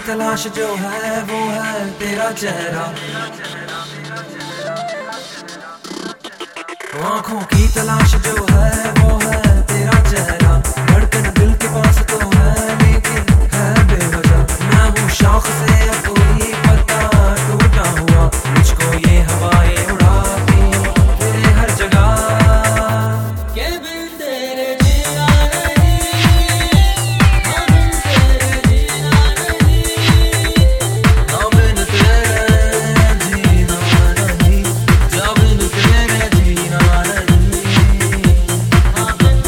तलाश जो है वो है तेरा चेहरा, आंखों की तलाश जो है वो है तेरा चेहरा। धड़कन दिल के पास तो है लेकिन है बेवजह। मैं हूँ शौक से अब कोई पता टूटा हुआ, मुझको ये हवाएं उड़ाती तेरे हर जगह। के बिन तेरे जीना नहीं, हाँ बिन तेरे जीना नहीं, हाँ बिन तेरे जीना नहीं, जा बिन तेरे जीना नहीं, हाँ बिन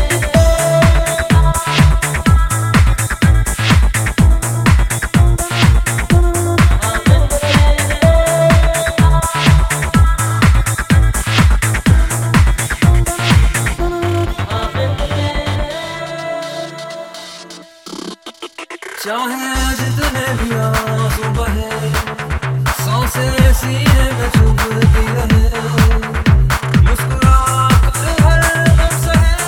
चाहे जितने भी आंसू बहे, सांसें सीने में चुभती रहे, मुस्कुराकर हर गम सहे।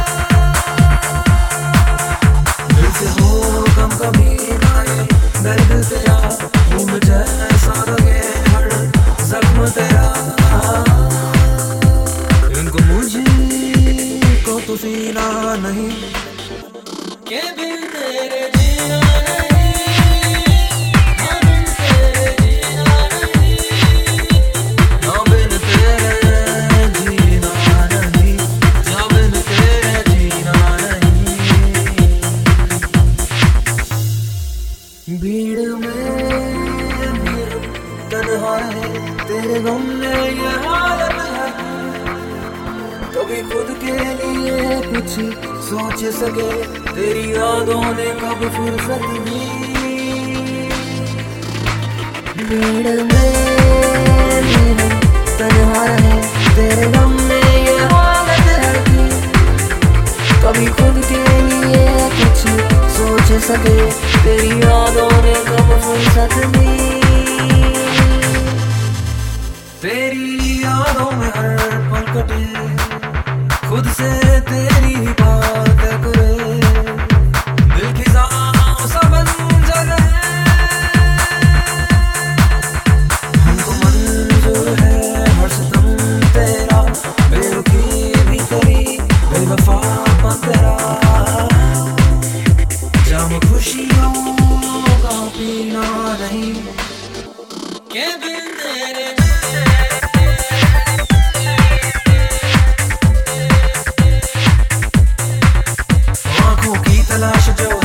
दिल से हो गम कभी ना ये दर्द तेरा, खून जैसा लगे हर जख्म तेरा। इनको मुझको तो सीना नहीं, के बिन तेरे जीना नहीं, हाँ बिन तेरे जीना नहीं, हाँ बिन तेरे जीना नहीं, जा बिन तेरे जीना नहीं। भीड़ में तन्हा है तेरे गम में ये हालत है, कभी खुद के लिए कुछ सोच सके तेरी यादों ने कब फुर्सत दी। भीड़ में तन्हा है तेरे गम में ये हालत है कि कभी खुद के लिए कुछ सोच सके तेरी यादों ने कब फुर्सत दी। तेरी यादों में हर पल कटे, खुद से तेरी ही बात करे, दिल की सा बंजर है। हमको मंजूर है हर सितम तेरा, बेरुखी भी तेरी बेवफापन तेरा। जाम खुशियों का पीना नहीं, के बिन तेरे तलाश जो